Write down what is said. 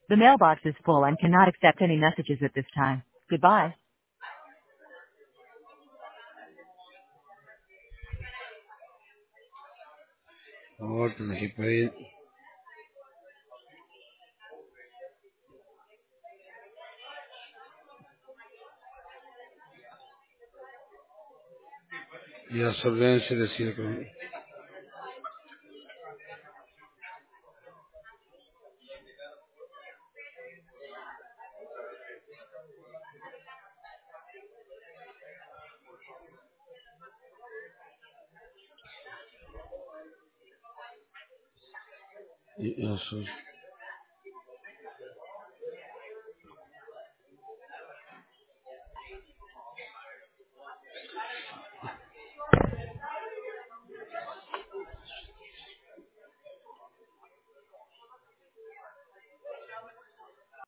The mailbox is full and cannot accept any messages at this time. Goodbye. और नहीं पे ya solvencia decir que eso